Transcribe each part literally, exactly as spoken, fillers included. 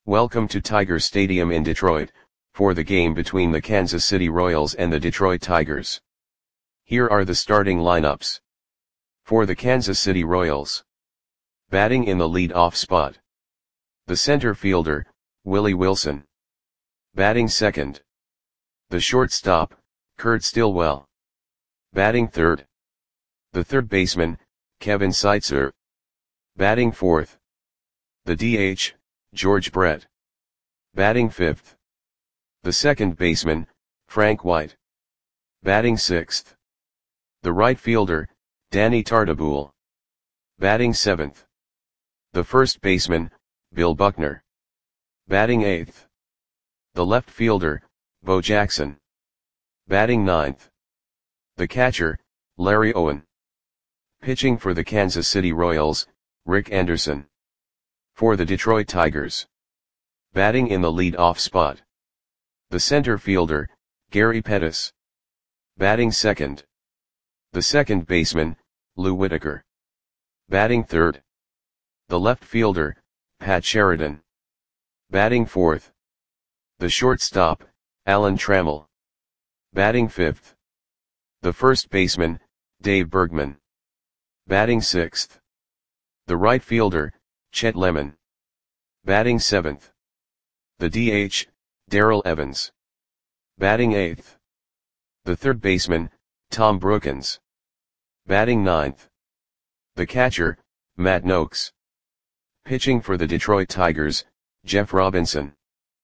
Welcome to Tiger Stadium in Detroit, for the game between the Kansas City Royals and the Detroit Tigers. Here are the starting lineups. For the Kansas City Royals. Batting in the lead-off spot. The center fielder, Willie Wilson. Batting second. The shortstop, Kurt Stillwell. Batting third. The third baseman, Kevin Seitzer. Batting fourth. The D H, George Brett. Batting fifth. The second baseman, Frank White. Batting sixth. The right fielder, Danny Tartabull. Batting seventh. The first baseman, Bill Buckner. Batting eighth. The left fielder, Bo Jackson. Batting ninth. The catcher, Larry Owen. Pitching for the Kansas City Royals, Rick Anderson. For the Detroit Tigers. Batting in the lead-off spot. The center fielder, Gary Pettis. Batting second. The second baseman, Lou Whitaker. Batting third. The left fielder, Pat Sheridan. Batting fourth. The shortstop, Alan Trammell. Batting fifth. The first baseman, Dave Bergman. Batting sixth. The right fielder, Chet Lemon. Batting seventh. The D H, Darrell Evans. Batting eighth. The third baseman, Tom Brookens. Batting ninth. The catcher, Matt Noakes. Pitching for the Detroit Tigers, Jeff Robinson.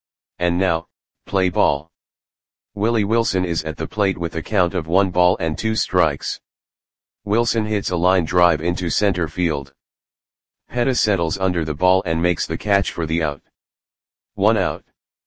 And now, play ball. Willie Wilson is at the plate with a count of one ball and two strikes. Wilson hits a line drive into center field. Pettis settles under the ball and makes the catch for the out. One out.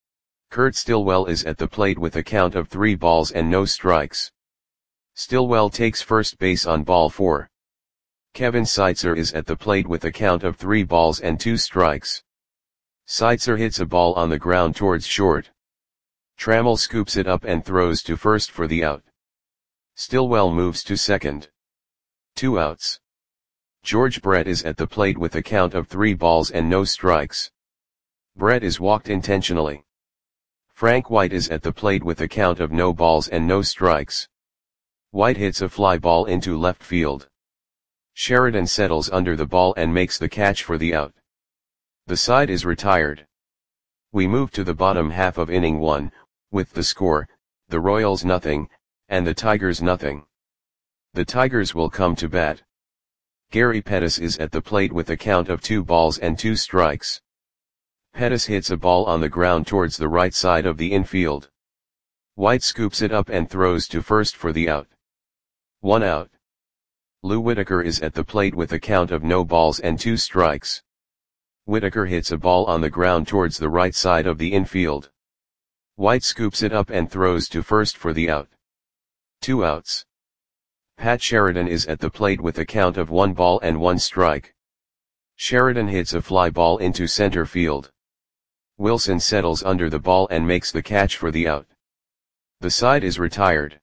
Kurt Stillwell is at the plate with a count of three balls and no strikes. Stillwell takes first base on ball four. Kevin Seitzer is at the plate with a count of three balls and two strikes. Seitzer hits a ball on the ground towards short. Trammell scoops it up and throws to first for the out. Stillwell moves to second. Two outs. George Brett is at the plate with a count of three balls and no strikes. Brett is walked intentionally. Frank White is at the plate with a count of no balls and no strikes. White hits a fly ball into left field. Sheridan settles under the ball and makes the catch for the out. The side is retired. We move to the bottom half of inning one, with the score, the Royals nothing, and the Tigers nothing. The Tigers will come to bat. Gary Pettis is at the plate with a count of two balls and two strikes. Pettis hits a ball on the ground towards the right side of the infield. White scoops it up and throws to first for the out. One out. Lou Whitaker is at the plate with a count of no balls and two strikes. Whitaker hits a ball on the ground towards the right side of the infield. White scoops it up and throws to first for the out. Two outs. Pat Sheridan is at the plate with a count of one ball and one strike. Sheridan hits a fly ball into center field. Wilson settles under the ball and makes the catch for the out. The side is retired.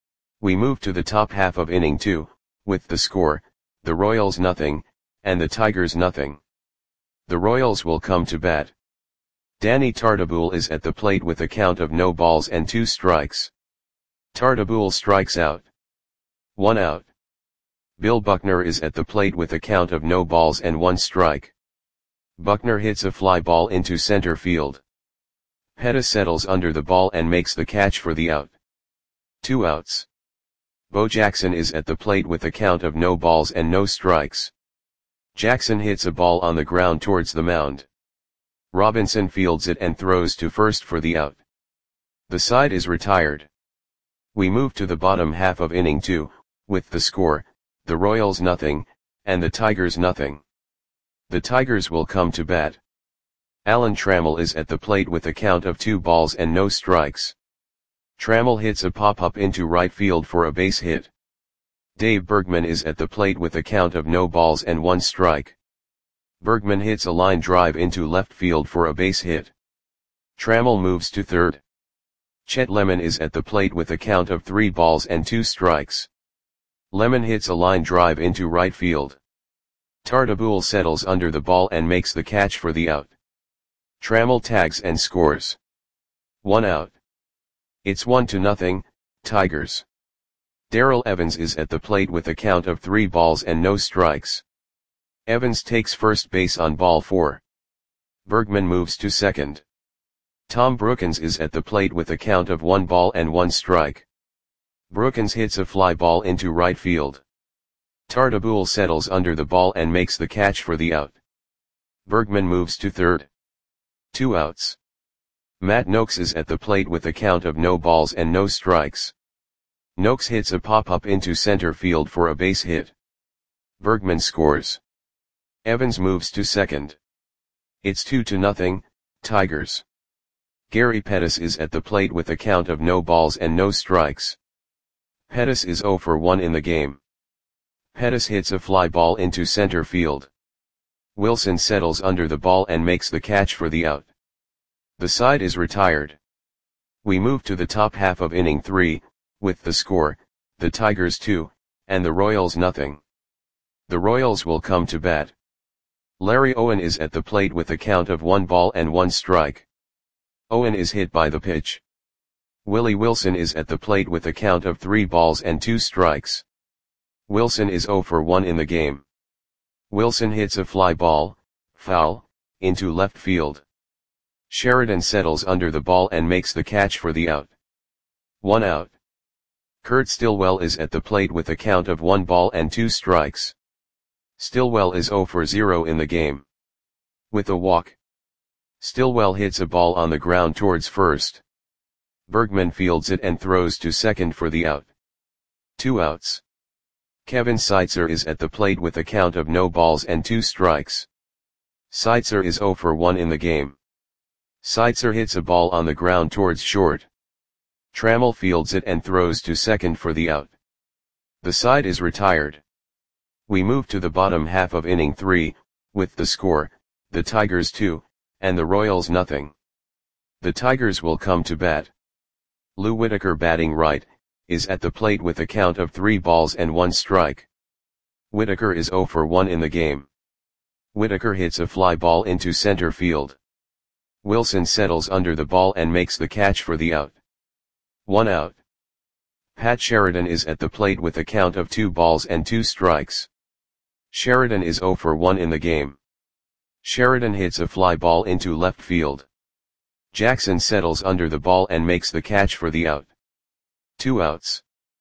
We move to the top half of inning two, with the score, the Royals nothing, and the Tigers nothing. The Royals will come to bat. Danny Tartabull is at the plate with a count of no balls and two strikes. Tartabull strikes out. One out. Bill Buckner is at the plate with a count of no balls and one strike. Buckner hits a fly ball into center field. Pettis settles under the ball and makes the catch for the out. Two outs. Bo Jackson is at the plate with a count of no balls and no strikes. Jackson hits a ball on the ground towards the mound. Robinson fields it and throws to first for the out. The side is retired. We move to the bottom half of inning two, with the score, the Royals nothing, and the Tigers nothing. The Tigers will come to bat. Alan Trammell is at the plate with a count of two balls and no strikes. Trammell hits a pop-up into right field for a base hit. Dave Bergman is at the plate with a count of no balls and one strike. Bergman hits a line drive into left field for a base hit. Trammell moves to third. Chet Lemon is at the plate with a count of three balls and two strikes. Lemon hits a line drive into right field. Tartabull settles under the ball and makes the catch for the out. Trammell tags and scores. One out. It's one to nothing, Tigers. Darrell Evans is at the plate with a count of three balls and no strikes. Evans takes first base on ball four. Bergman moves to second. Tom Brookens is at the plate with a count of one ball and one strike. Brookens hits a fly ball into right field. Tartabull settles under the ball and makes the catch for the out. Bergman moves to third. Two outs. Matt Noakes is at the plate with a count of no balls and no strikes. Noakes hits a pop-up into center field for a base hit. Bergman scores. Evans moves to second. It's two to nothing, Tigers. Gary Pettis is at the plate with a count of no balls and no strikes. Pettis is zero for one in the game. Pettis hits a fly ball into center field. Wilson settles under the ball and makes the catch for the out. The side is retired. We move to the top half of inning three, with the score, the Tigers two, and the Royals nothing. The Royals will come to bat. Larry Owen is at the plate with a count of one ball and one strike. Owen is hit by the pitch. Willie Wilson is at the plate with a count of three balls and two strikes. Wilson is zero for one in the game. Wilson hits a fly ball, foul, into left field. Sheridan settles under the ball and makes the catch for the out. One out. Kurt Stillwell is at the plate with a count of one ball and two strikes. Stillwell is zero for zero in the game. With a walk. Stillwell hits a ball on the ground towards first. Bergman fields it and throws to second for the out. Two outs. Kevin Seitzer is at the plate with a count of no balls and two strikes. Seitzer is zero for one in the game. Seitzer hits a ball on the ground towards short. Trammell fields it and throws to second for the out. The side is retired. We move to the bottom half of inning three, with the score, the Tigers two, and the Royals nothing. The Tigers will come to bat. Lou Whitaker batting right, is at the plate with a count of three balls and one strike. Whitaker is zero for one in the game. Whitaker hits a fly ball into center field. Wilson settles under the ball and makes the catch for the out. One out. Pat Sheridan is at the plate with a count of two balls and two strikes. Sheridan is zero for one in the game. Sheridan hits a fly ball into left field. Jackson settles under the ball and makes the catch for the out. Two outs.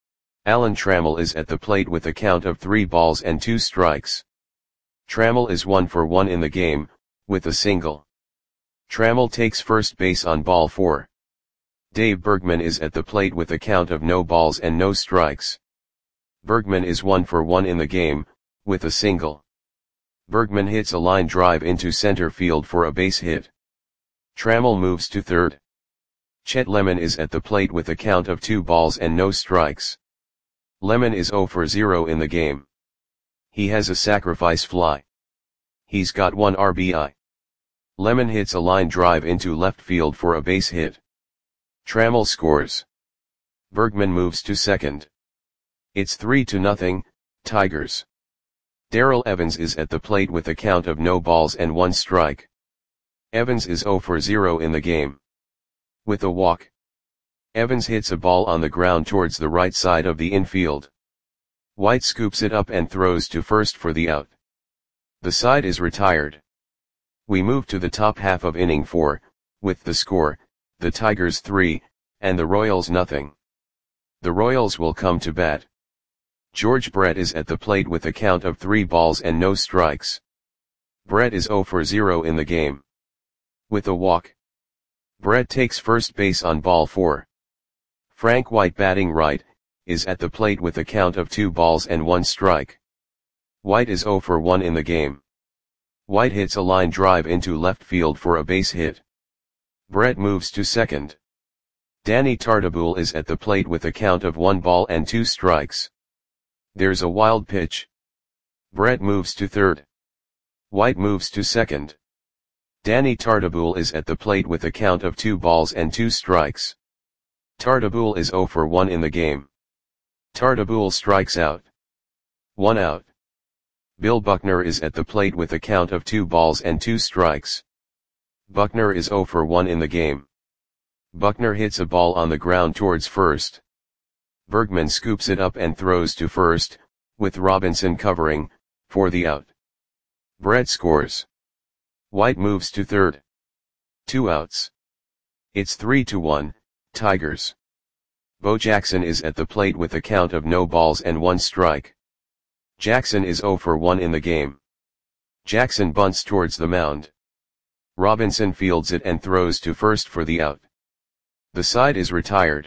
Alan Trammell is at the plate with a count of three balls and two strikes. Trammell is one for one in the game, with a single. Trammell takes first base on ball four. Dave Bergman is at the plate with a count of no balls and no strikes. Bergman is one for one in the game, with a single. Bergman hits a line drive into center field for a base hit. Trammell moves to third. Chet Lemon is at the plate with a count of two balls and no strikes. Lemon is zero for zero in the game. He has a sacrifice fly. He's got one R B I. Lemon hits a line drive into left field for a base hit. Trammell scores. Bergman moves to second. It's three to nothing, Tigers. Darrell Evans is at the plate with a count of no balls and one strike. Evans is zero for zero in the game. With a walk. Evans hits a ball on the ground towards the right side of the infield. White scoops it up and throws to first for the out. The side is retired. We move to the top half of inning four, with the score, the Tigers three, and the Royals nothing. The Royals will come to bat. George Brett is at the plate with a count of three balls and no strikes. Brett is zero for zero in the game. With a walk. Brett takes first base on ball four. Frank White batting right, is at the plate with a count of two balls and one strike. White is zero for one in the game. White hits a line drive into left field for a base hit. Brett moves to second. Danny Tartabull is at the plate with a count of one ball and two strikes. There's a wild pitch. Brett moves to third. White moves to second. Danny Tartabull is at the plate with a count of two balls and two strikes. Tartabull is zero for one in the game. Tartabull strikes out. One out. Bill Buckner is at the plate with a count of two balls and two strikes. Buckner is zero for one in the game. Buckner hits a ball on the ground towards first. Bergman scoops it up and throws to first, with Robinson covering, for the out. Brett scores. White moves to third. Two outs. It's three to one, Tigers. Bo Jackson is at the plate with a count of no balls and one strike. Jackson is zero for one in the game. Jackson bunts towards the mound. Robinson fields it and throws to first for the out. The side is retired.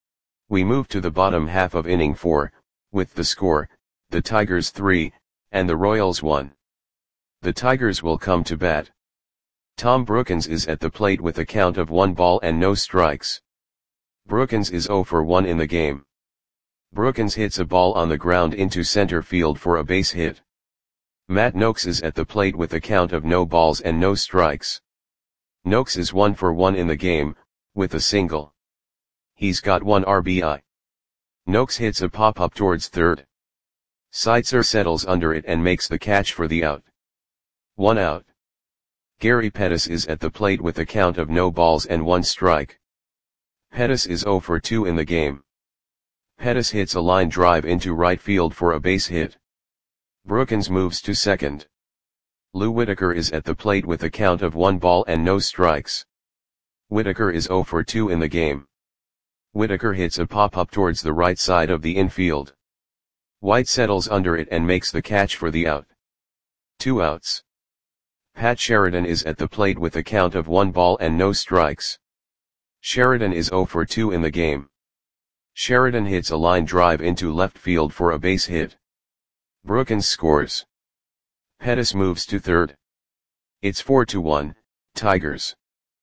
We move to the bottom half of inning four, with the score, the Tigers three, and the Royals one. The Tigers will come to bat. Tom Brookens is at the plate with a count of one ball and no strikes. Brookens is zero for one in the game. Brookens hits a ball on the ground into center field for a base hit. Matt Noakes is at the plate with a count of no balls and no strikes. Noakes is one for one in the game, with a single. He's got one R B I. Noakes hits a pop-up towards third. Seitzer settles under it and makes the catch for the out. One out. Gary Pettis is at the plate with a count of no balls and one strike. Pettis is zero for two in the game. Pettis hits a line drive into right field for a base hit. Brookens moves to second. Lou Whitaker is at the plate with a count of one ball and no strikes. Whitaker is zero for two in the game. Whitaker hits a pop-up towards the right side of the infield. White settles under it and makes the catch for the out. Two outs. Pat Sheridan is at the plate with a count of one ball and no strikes. Sheridan is zero for two in the game. Sheridan hits a line drive into left field for a base hit. Brookens scores. Pettis moves to third. It's four to one, Tigers.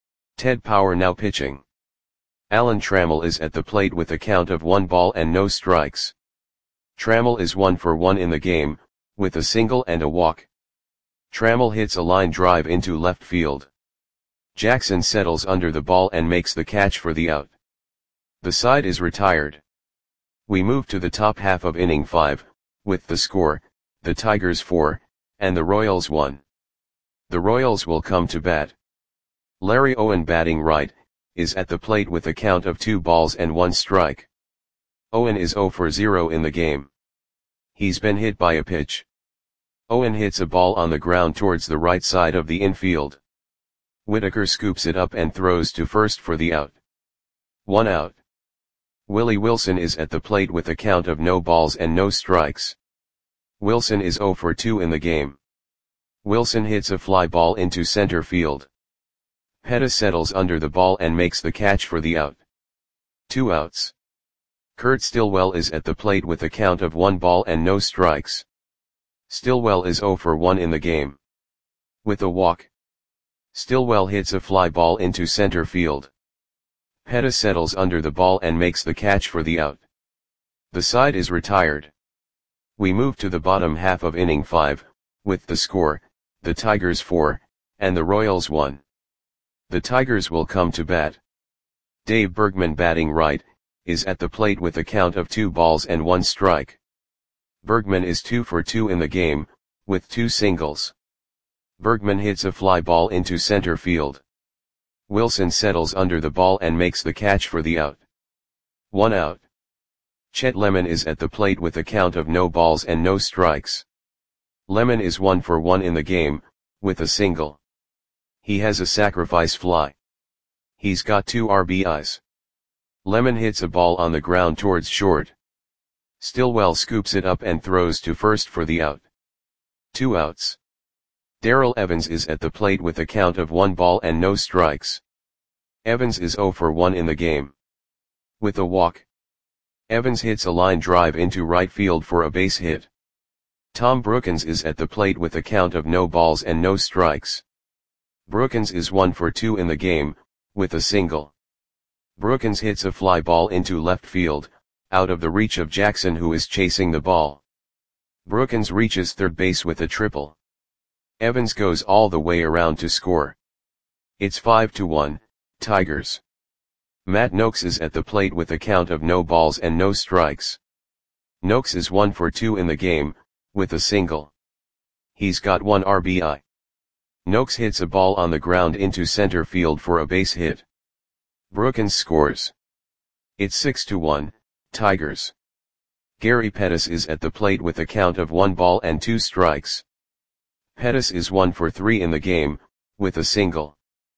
Ted Power now pitching. Alan Trammell is at the plate with a count of one ball and no strikes. Trammell is one for one in the game, with a single and a walk. Trammell hits a line drive into left field. Jackson settles under the ball and makes the catch for the out. The side is retired. We move to the top half of inning five, with the score, the Tigers four, and the Royals one. The Royals will come to bat. Larry Owen, batting right, is at the plate with a count of two balls and one strike. Owen is zero for zero in the game. He's been hit by a pitch. Owen hits a ball on the ground towards the right side of the infield. Whitaker scoops it up and throws to first for the out. One out. Willie Wilson is at the plate with a count of no balls and no strikes. Wilson is zero for two in the game. Wilson hits a fly ball into center field. Pettis settles under the ball and makes the catch for the out. Two outs. Kurt Stillwell is at the plate with a count of one ball and no strikes. Stillwell is zero for one in the game. With a walk. Stillwell hits a fly ball into center field. Pettis settles under the ball and makes the catch for the out. The side is retired. We move to the bottom half of inning five, with the score, the Tigers four, and the Royals one. The Tigers will come to bat. Dave Bergman, batting right, is at the plate with a count of two balls and one strike. Bergman is two for two in the game, with two singles. Bergman hits a fly ball into center field. Wilson settles under the ball and makes the catch for the out. One out. Chet Lemon is at the plate with a count of no balls and no strikes. Lemon is one for one in the game, with a single. He has a sacrifice fly. He's got two R B Is. Lemon hits a ball on the ground towards short. Stillwell scoops it up and throws to first for the out. Two outs. Darrell Evans is at the plate with a count of one ball and no strikes. Evans is zero for one in the game. With a walk. Evans hits a line drive into right field for a base hit. Tom Brookens is at the plate with a count of no balls and no strikes. Brookens is one for two in the game, with a single. Brookens hits a fly ball into left field, out of the reach of Jackson, who is chasing the ball. Brookens reaches third base with a triple. Evans goes all the way around to score. It's five to one, Tigers. Matt Noakes is at the plate with a count of no balls and no strikes. Noakes is one for two in the game, with a single. He's got one R B I. Noakes hits a ball on the ground into center field for a base hit. Brookins scores. It's six to one, Tigers. Gary Pettis is at the plate with a count of one ball and two strikes. Pettis is one for three in the game, with a single.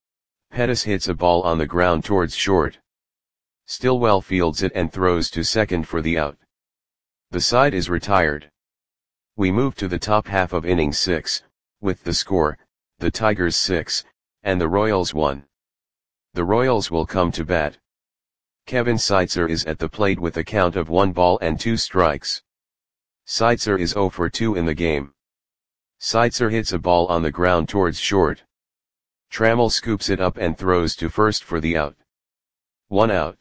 Pettis hits a ball on the ground towards short. Stillwell fields it and throws to second for the out. The side is retired. We move to the top half of inning six, with the score, the Tigers six, and the Royals one. The Royals will come to bat. Kevin Seitzer is at the plate with a count of one ball and two strikes. Seitzer is zero for two in the game. Seitzer hits a ball on the ground towards short. Trammell scoops it up and throws to first for the out. One out.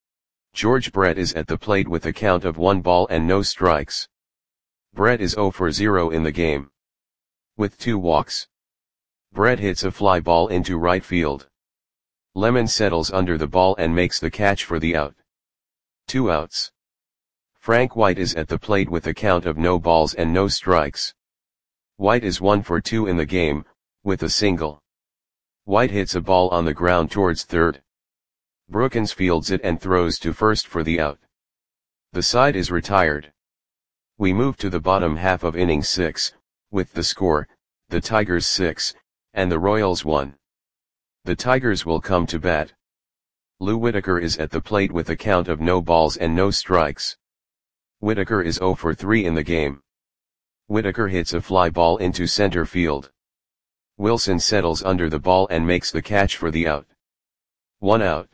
George Brett is at the plate with a count of one ball and no strikes. Brett is zero for zero in the game. With two walks. Brett hits a fly ball into right field. Lemon settles under the ball and makes the catch for the out. Two outs. Frank White is at the plate with a count of no balls and no strikes. White is one for two in the game, with a single. White hits a ball on the ground towards third. Brookins fields it and throws to first for the out. The side is retired. We move to the bottom half of inning six, with the score, the Tigers six, and the Royals one. The Tigers will come to bat. Lou Whitaker is at the plate with a count of no balls and no strikes. Whitaker is zero for three in the game. Whitaker hits a fly ball into center field. Wilson settles under the ball and makes the catch for the out. One out.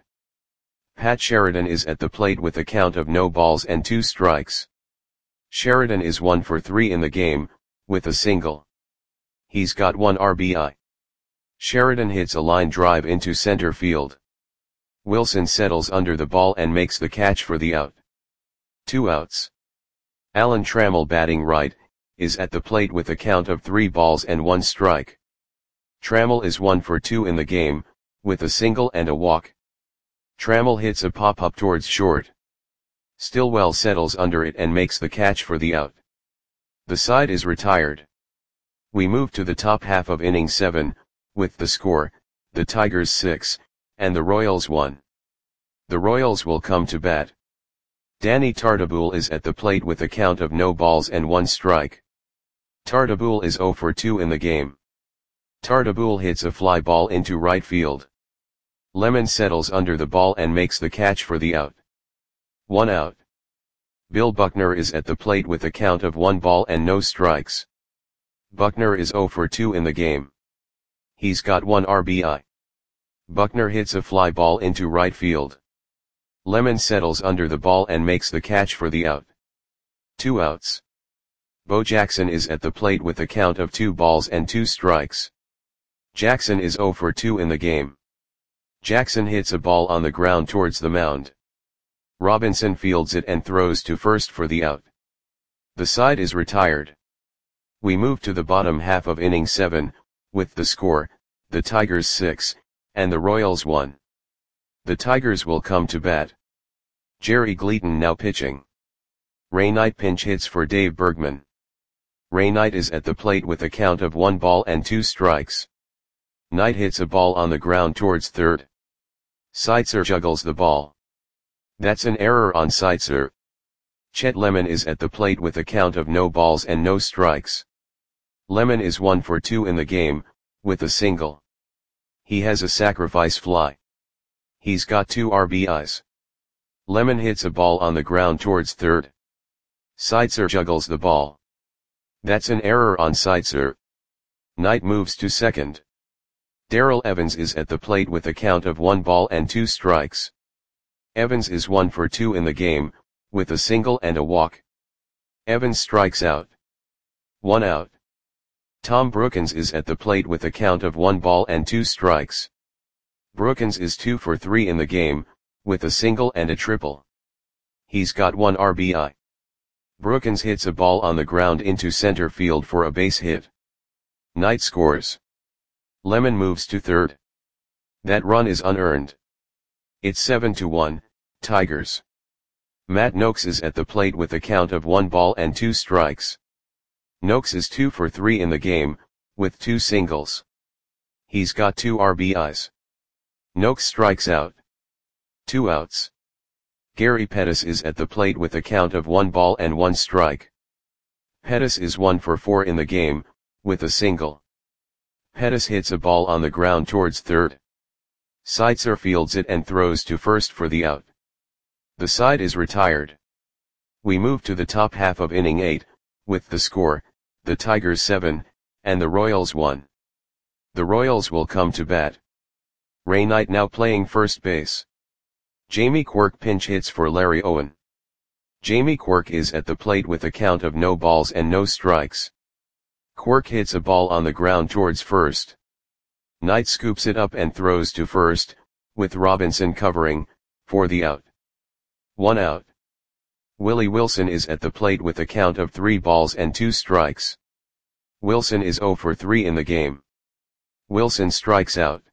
Pat Sheridan is at the plate with a count of no balls and two strikes. Sheridan is one for three in the game, with a single. He's got one R B I. Sheridan hits a line drive into center field. Wilson settles under the ball and makes the catch for the out. Two outs. Alan Trammell, batting right, is at the plate with a count of three balls and one strike. Trammell is one for two in the game, with a single and a walk. Trammell hits a pop-up towards short. Stillwell settles under it and makes the catch for the out. The side is retired. We move to the top half of inning seven, with the score, the Tigers six, and the Royals one. The Royals will come to bat. Danny Tartabull is at the plate with a count of no balls and one strike. Tartabull is zero for two in the game. Tartabull hits a fly ball into right field. Lemon settles under the ball and makes the catch for the out. One out. Bill Buckner is at the plate with a count of one ball and no strikes. Buckner is zero for two in the game. He's got one R B I. Buckner hits a fly ball into right field. Lemon settles under the ball and makes the catch for the out. Two outs. Bo Jackson is at the plate with a count of two balls and two strikes. Jackson is zero for two in the game. Jackson hits a ball on the ground towards the mound. Robinson fields it and throws to first for the out. The side is retired. We move to the bottom half of inning seven, with the score, the Tigers six, and the Royals one. The Tigers will come to bat. Jerry Gleaton now pitching. Ray Knight pinch hits for Dave Bergman. Ray Knight is at the plate with a count of one ball and two strikes. Knight hits a ball on the ground towards third. Seitzer juggles the ball. That's an error on Seitzer. Chet Lemon is at the plate with a count of no balls and no strikes. Lemon is one for two in the game, with a single. He has a sacrifice fly. He's got two R B Is. Lemon hits a ball on the ground towards third. Seitzer juggles the ball. That's an error on Seitzer. Knight moves to second. Darrell Evans is at the plate with a count of one ball and two strikes. Evans is one for two in the game, with a single and a walk. Evans strikes out. One out. Tom Brookins is at the plate with a count of one ball and two strikes. Brookins is two for three in the game, with a single and a triple. He's got one R B I. Brookins hits a ball on the ground into center field for a base hit. Knight scores. Lemon moves to third. That run is unearned. It's seven to one, Tigers. Matt Noakes is at the plate with a count of one ball and two strikes. Noakes is two for three in the game, with two singles. He's got two R B Is. Noakes strikes out. Two outs. Gary Pettis is at the plate with a count of one ball and one strike. Pettis is one for four in the game, with a single. Pettis hits a ball on the ground towards third. Seitzer fields it and throws to first for the out. The side is retired. We move to the top half of inning eight, with the score, the Tigers seven, and the Royals one. The Royals will come to bat. Ray Knight now playing first base. Jamie Quirk pinch hits for Larry Owen. Jamie Quirk is at the plate with a count of no balls and no strikes. Quirk hits a ball on the ground towards first. Knight scoops it up and throws to first, with Robinson covering, for the out. One out. Willie Wilson is at the plate with a count of three balls and two strikes. Wilson is zero for three in the game. Wilson strikes out.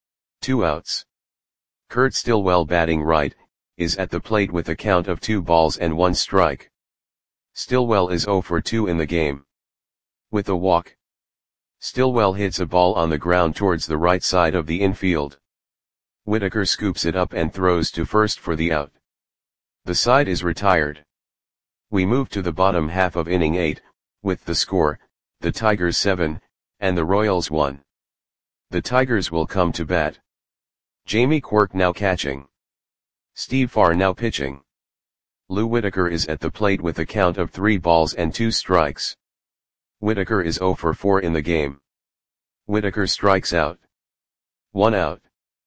Two outs. Kurt Stillwell batting right, is at the plate with a count of two balls and one strike. Stillwell is zero for two in the game. With a walk. Stillwell hits a ball on the ground towards the right side of the infield. Whitaker scoops it up and throws to first for the out. The side is retired. We move to the bottom half of inning eight, with the score, the Tigers seven, and the Royals one. The Tigers will come to bat. Jamie Quirk now catching. Steve Farr now pitching. Lou Whitaker is at the plate with a count of three balls and two strikes. Whitaker is zero for four in the game. Whitaker strikes out. One out.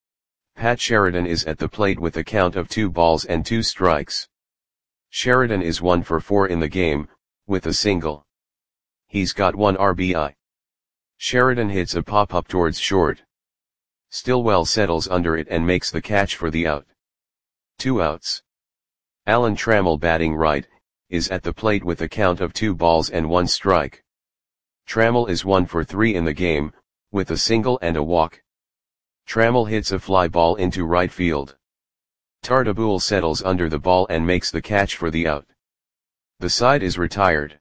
Pat Sheridan is at the plate with a count of two balls and two strikes. Sheridan is one for four in the game, with a single. He's got one R B I. Sheridan hits a pop-up towards short. Stillwell settles under it and makes the catch for the out. Two outs. Alan Trammell batting right, is at the plate with a count of two balls and one strike. Trammell is one for three in the game, with a single and a walk. Trammell hits a fly ball into right field. Tartabull settles under the ball and makes the catch for the out. The side is retired.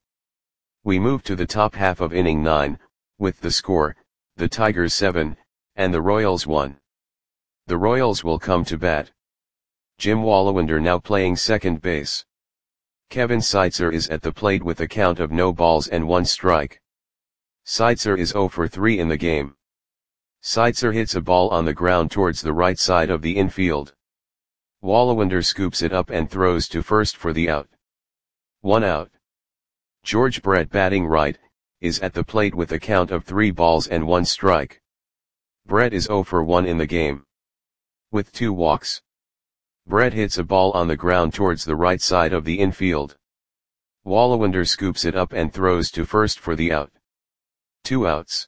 We move to the top half of inning nine, with the score, the Tigers seven, and the Royals one. The Royals will come to bat. Jim Wallawander now playing second base. Kevin Seitzer is at the plate with a count of no balls and one strike. Seitzer is zero for three in the game. Seitzer hits a ball on the ground towards the right side of the infield. Wallawander scoops it up and throws to first for the out. One out. George Brett batting right, is at the plate with a count of three balls and one strike. Brett is zero for one in the game. With two walks. Brett hits a ball on the ground towards the right side of the infield. Wallawander scoops it up and throws to first for the out. Two outs.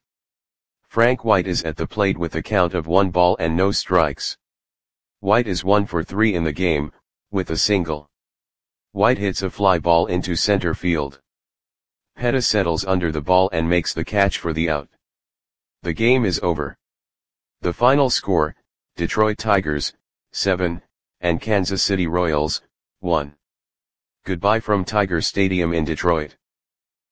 Frank White is at the plate with a count of one ball and no strikes. White is one for three in the game, with a single. White hits a fly ball into center field. Pettis settles under the ball and makes the catch for the out. The game is over. The final score, Detroit Tigers, seven, and Kansas City Royals, one. Goodbye from Tiger Stadium in Detroit.